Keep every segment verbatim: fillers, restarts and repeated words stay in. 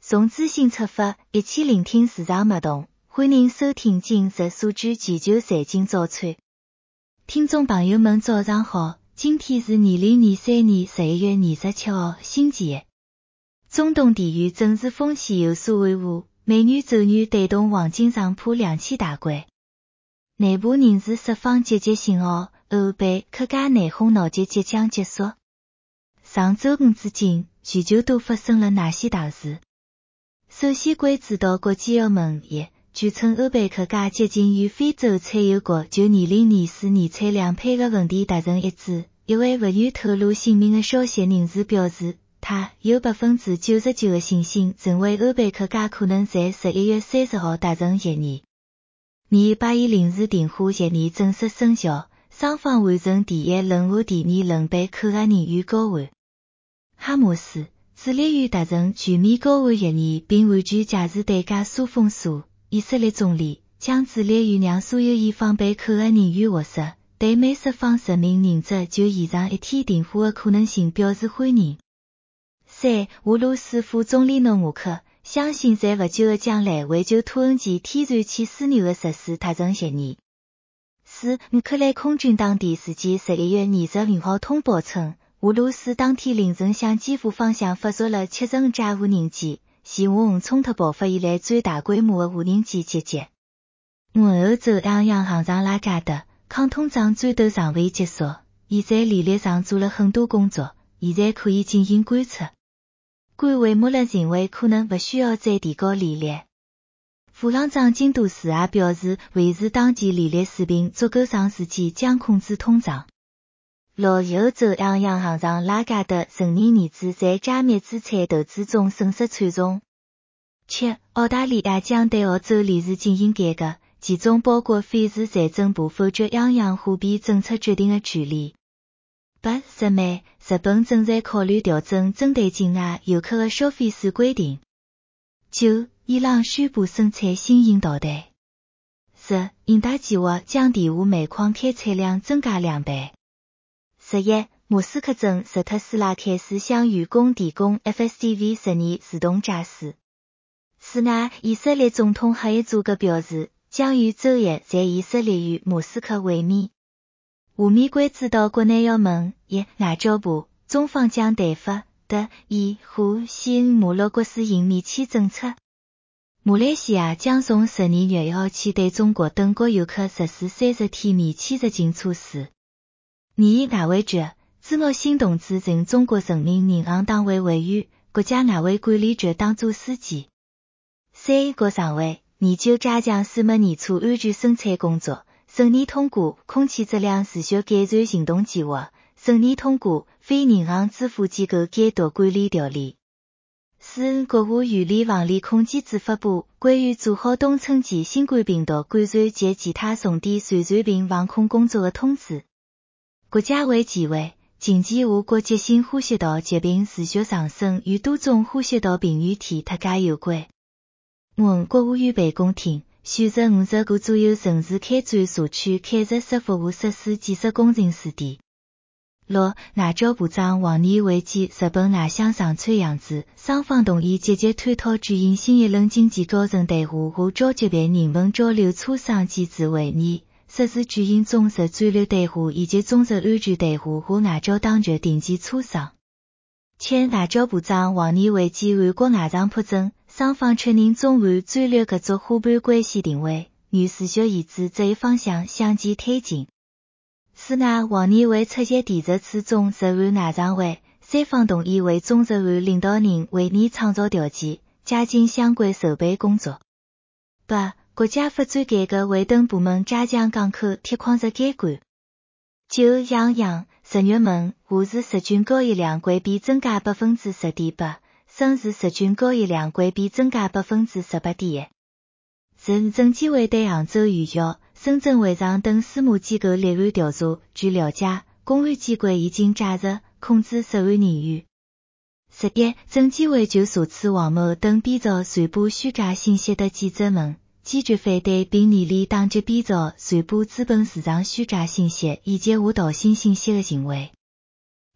从资讯出发，一起聆听市场脉动。欢迎收听今日数据全球财经早餐。听众朋友们早上好，今天是二零二三年十一月二十七号，星期一。中东地区政治风险有所缓和，美元走软带动黄金上破两千大关。内部人士释放积极信号，欧贝克加内讧闹剧即将结束。上周五至今，全球都发生了哪些大事？首先关注到国际澳门一，据称欧佩克加接近与非洲产油国就二零二四年产量配额问题达成一致。一位不愿透露姓名的消息人士表示，他有百分之九十九的信心认为欧佩克加可能在十一月三十号达成协议。二八一临时停火协议正式生效，双方完成第一轮和第二轮被扣押人员交换。哈马斯致力于达成全面交换协议并完全解除对加沙封锁。以色列总理将致力于让所有伊方被扣押人员获释，对每释放十名人质就延长一天停火的可能性表示欢迎。三、俄罗斯副总理诺瓦克相信在不久的将来会就土耳其天然气枢纽的实施达成协议。四、乌克兰空军当地时间十一月二十五号通报称，俄罗斯当天凌晨向基辅方向发射了七十五架无人机，是俄乌冲突爆发以来最大规模的无人机集结。五、欧洲央行行长拉加德抗通胀战斗尚未结束，已在利率上做了很多工作，现在可以进行观测。官员穆勒认为可能不需要再提高利率。副行长金多斯也表示，维持当前利率水平足够长时间将控制通胀。六、欧洲央行行长拉加德承认儿子在加密资产投资中损失惨重。七、澳大利亚将对澳洲联税进行改革，其中包括废除财政部否决央行货币政策决定的权利。八、日美日本正在考虑调整针对境外游客的消费税规定。九、伊朗宣布生产新型导弹。十、印太计划将地下煤矿开采量增加两倍。十一、马斯克证实特斯拉开始向员工提供 F S D V 实验自动驾驶。此外，以色列总统哈伊祖格表示，将于周一在以色列与马斯克会面。下面关注到国内要闻：一、外交部，中方将谈法的以和吸马洛国斯营免签政策。马来西亚将从十二月一号起对中国等国游客实施三十天免签入境措施。二、外汇局，朱茂新同志任中国人民银行党委委员、国家外汇管理局党组书记。三、国常会，研究加强水墨年初安全生产工作，顺利通过空气质量持续改善行动计划，顺利通过非银行支付机构监督管理条例。四、国务院联防联控机制发布关于做好冬春季新冠病毒感染及其他重点传染病防控工作的通知。国家卫健委，近期我国急性呼吸道疾病持续上升，与多种呼吸道病原体脱解有关。五、国务院办公厅，选出五十个左右城市开展社区建设式服务设施建设工程试点。六、外交部长王毅会见日本外相上川洋子，双方同意积极探讨举行新一轮经济高层对话和交接办人文交流磋商机制会议，实施举行中日战略对话以及中日安全对话和外交当局定期磋商。七、外交部长王毅会见韩国外长朴正，双方确认中韩战略合作伙伴关系定位，愿持续沿着这一方向向前推进。此外，王毅会出席第十次中日韩外长会，三方同意为中日韩领导人会议创造条件，加紧相关筹备工作。八、国家发展改革会等部门加强港口铁矿石监管。九、央行十月份华市实均交易量环比增加百分之十点八，深市实均交易量环比增加百分之十八点一。十、证监会对杭州余姚、深圳会场等私募机构立案调查。据了解，公安机关已经介入控制涉案人员。十一、证监会就查处王某等编造传播虚假信息的记者们，坚决反对并严厉打击编造、传播资本市场虚假信息以及误导性信息的行为。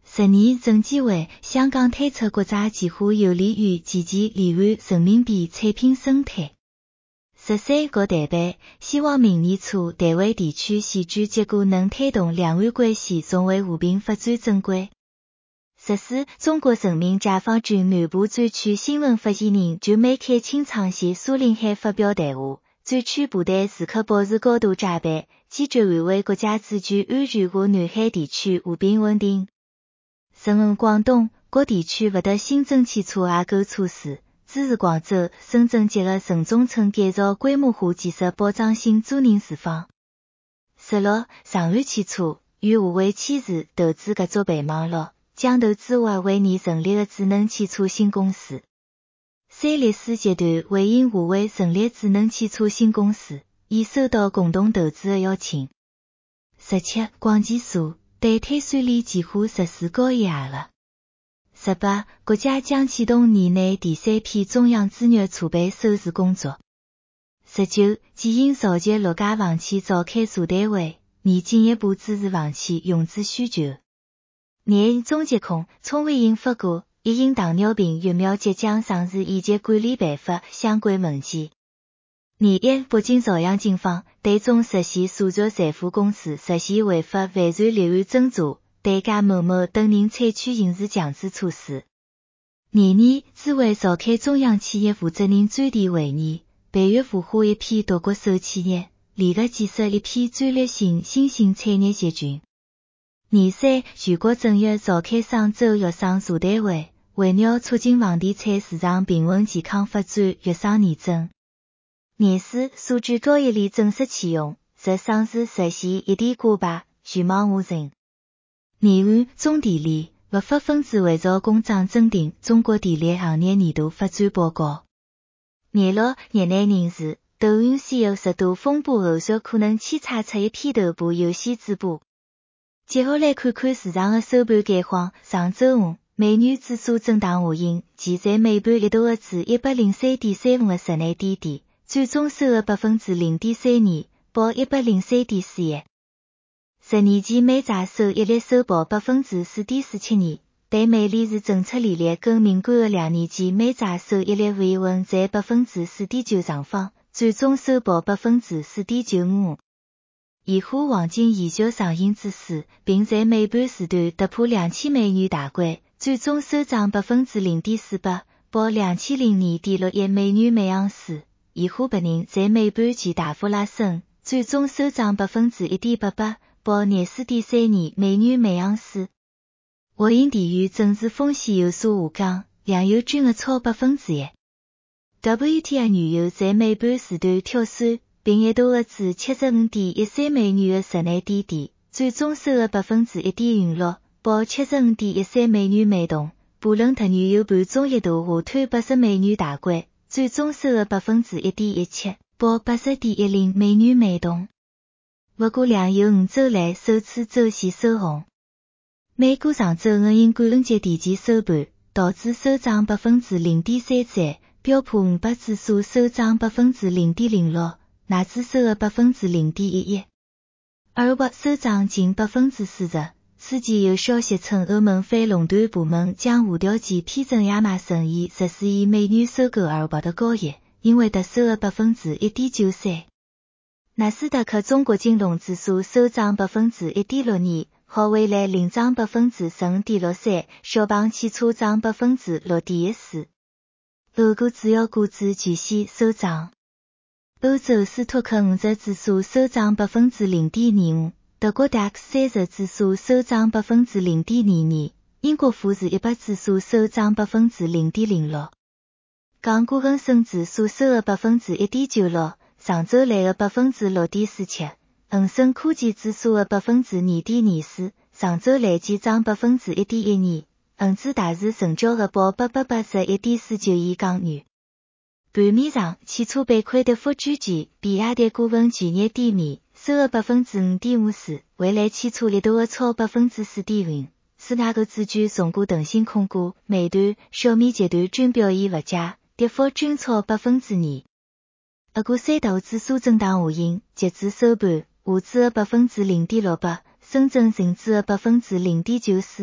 十年证监会香港推出国债几乎有利于积极离岸人民币产品生态。十三个代办希望明年初台湾地区选举结果能推动两岸关系重回和平发展正轨。十四，中国人民解放军南部战区新闻发言人就美开清仓线苏令海发表谈话，战区部队时刻保持高度戒备，坚决捍卫国家主权安全和南海地区和平稳定。十五，广东各地区不得新增汽车限购措施，支持广州、深圳结合城中村改造规模化建设保障性租赁市场。十六，上海汽车与华为签署投资合作备忘录，将投资华为拟成立的智能汽车新公司。三立斯集团回应华为成立智能汽车新公司，已收到共同投资的邀请。十七，广检所对碳酸锂计划实施高压压力。十八，国家将启动年内第三批中央资源储备收支工作。十九，建议召集六家房企召开座谈会，拟进一步支持房企融资需求。廿，中疾控冲回应发过一型糖尿病疫苗即将上市以及管理办法相关文件。廿一，北京朝阳警方对中实现数据财富公司实现违法犯罪立案侦查，对贾某某等人采取刑事强制措施。廿二，资委召开中央企业负责人专题会议，八月孵化一批独角兽企业，联合建设一批战略性新兴产业集群。廿三，全国政协召开双周粤商座谈会，围绕促进房地产市场平稳健康发展粤商议政。廿四，数据交易链正式启用，实上市实现一体挂牌，全网无人。廿五，中电力立法分子会照公章增订中国电力行业年度发展报告。廿六，业内人士，抖音 C E O 十大风波后续可能牵扯出一批头部游戏主播。接下来看看市场的收盘概况。上周五，美元指数震荡下行，其在尾盘一度的至一百零三点三五的室内低点，最终收了百分之零点三二，报一百零三点四一。十年期美债收益率收报百分之四点四七二，对美联储政策利率更敏感的两年期美债收益率维稳在百分之四点九上方，最终收报百分之四点九五五。现货黄金延续上行之势，并在尾盘时段突破两千美元大关，最终收涨百分之零点四八，报两千零二点六一美元每盎司。现货白银在尾盘前大幅拉升，最终收涨百分之一点八八，报廿四点三二美元每盎司。华银地缘政治风险有所下降，粮油均额超百分之一。W T I 原油在尾盘时段跳水，并一度至七十五点一三美元的室内低点，最终收了百分之一点五六，报七十五点一三美元每桶。布伦特原油盘中一度下探八十美元大关，最终收了百分之一点一七，报八十点一零美元每桶。不过粮油五周来首次周线收红。美股上周五因感恩节提前收盘，导致收涨百分之零点三三，标普五百指数收涨百分之零点零六，纳指收了百分之零点一一。欧股收涨近百分之四十。此前有消息称欧盟反垄断部门将无条件批准亚马逊以实施以美元收购欧股的交易，因为得收了百分之一点九三。纳斯达克中国金融指数收涨百分之一点六二，豪未来领涨百分之十五点六三，小鹏汽车涨百分之六点一四。欧股主要股指全线收涨。欧洲斯托克五十指数收涨百分之零点二五，德国 D A X 三十指数收涨百分之零点二二，英国富时一百指数收涨百分之零点零六。港股恒生指数收了百分之一点九六，上周来的百分之六点四七。恒生科技指数的百分之二点二四，上周累计涨百分之一点一二。恒指大市成交额报八百八十一点四九亿港元。盘面上，汽车板块跌幅居前，比亚迪股份全日低迷，收了百分之五点五四，蔚来汽车力度的超百分之四点五。四大投资巨重股腾讯控股、美团、小米集团均表现不佳，跌幅均超百分之二。俄股三大指数震荡下行，截至收盘，沪指的百分之零点六八，深圳成指的百分之零点九四，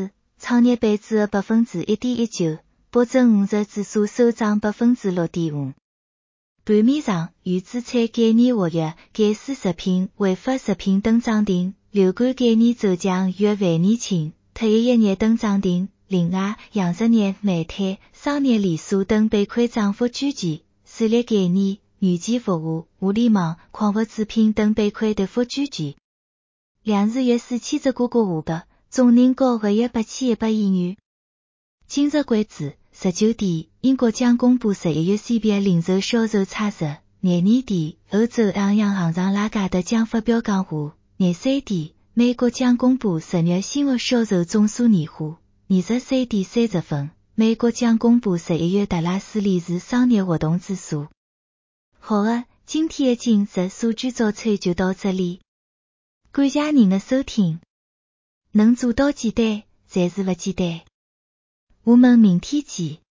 创业板指的百分之一点一九，保证五十指数收涨百分之六点五。盘面上，原资产概念活跃，减水食品、违法食品等涨停，流感概念走强约万年青、特一药业等涨停。另外，养殖业、煤炭、商业连锁等板块涨幅居前，水利概念、软件服务、互联网、矿物制品等板块跌幅居前。两日约四千只挂钩下百，总人口合约八千一百亿元。今日关注十九点，英国将公布十一月 C B I 零售销售差值。廿二点，欧洲央行行长拉加德将发表讲话。廿三点，美国将公布十月新屋销售总数年化。二十三点三十分，美国将公布十一月达拉斯连市商业活动指数。好的，今天的今日数据早餐就到这里。感谢您的收听。能做到简单，才是不简单。我们明天见。